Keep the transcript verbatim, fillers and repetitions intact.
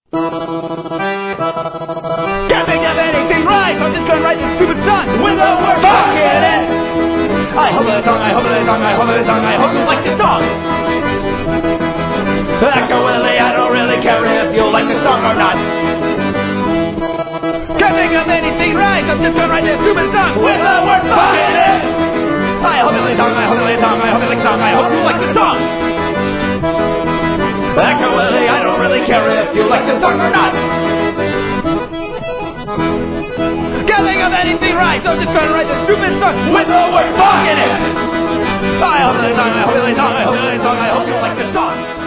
Can't think of anything right, so I'm just gonna write this stupid song with the word fuck in it. I hope that song, I hope that song, I hope that song, I hope you like this song. Echo Willie, I don't really care if you like this song or not. Can't think of anything right, so I'm just gonna write this stupid song with the word fuck in it. I hope that song, I hope that song, I hope that song, I hope you like this song. Echo Willie, I don't really care if you like this song or not. Can't think of anything right, so I'm just trying to write this stupid song with the word fuck in it. I hope that song, I hope that song, I hope that song, I hope you like this song.